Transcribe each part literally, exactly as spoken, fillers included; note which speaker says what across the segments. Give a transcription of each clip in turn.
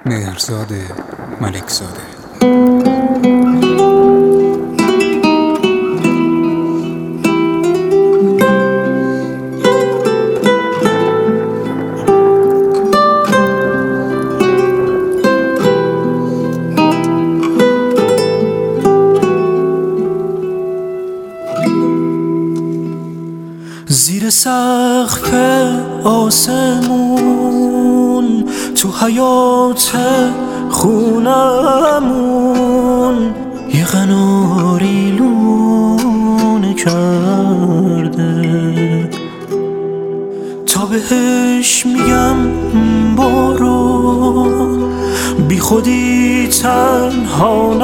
Speaker 1: مهرزاد ملکزاده.
Speaker 2: زیر سقف آسمون تو حیات خونمون یه قناری لونه کرده، تا بهش میگم برو بی خودی تنها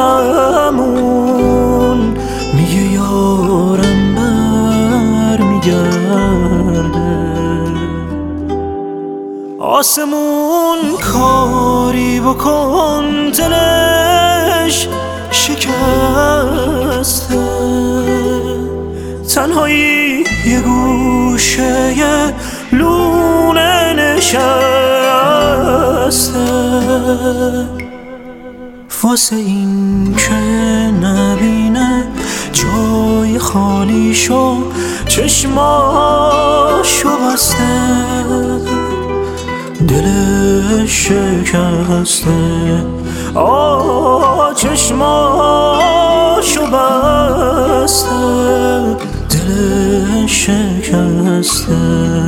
Speaker 2: نمون، میگه یارم بر میگرده. آسمون کاری بکن دلش شکسته، تنهایی یه گوشه لونه نشسته، واسه این که نبینه جای خالیشو چشماشو بسته، دلش شکسته، آه چشماشو بسته، دلش شکسته.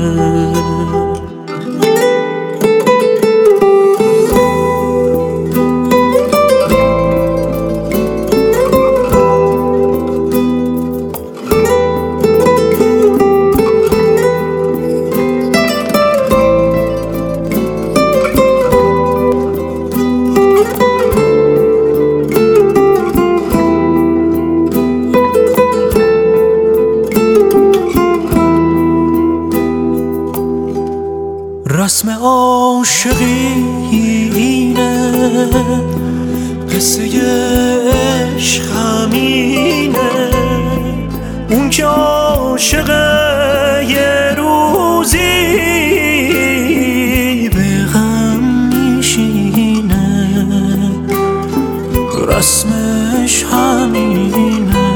Speaker 2: رسم عاشقی اینه، قصه عشق همینه، اون که عاشقه یه روزی به غم میشینه، رسمش همینه.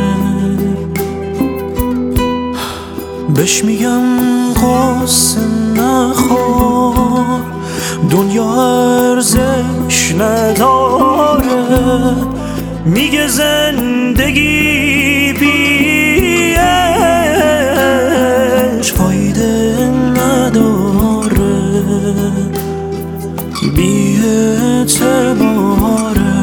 Speaker 2: بهش میگم قصه نخور، دنیا ارزش نداره، میگه زندگی بی عشق فایده نداره، بی اعتباره.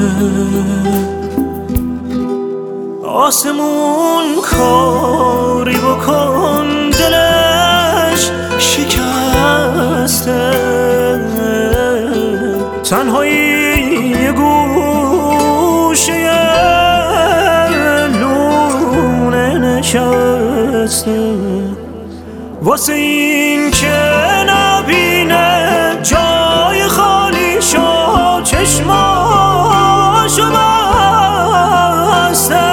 Speaker 2: آسمون کاری بکن دلش شکسته، تنهایی یه گوشه لونه نشسته، واسه این که نبینه جای خالیشو چشماشو بسته،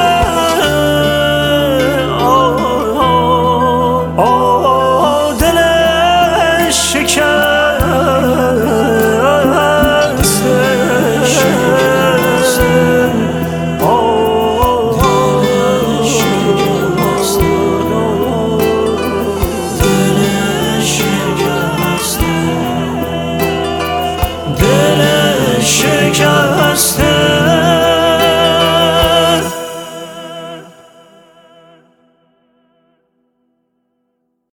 Speaker 2: آه دلش شکسته.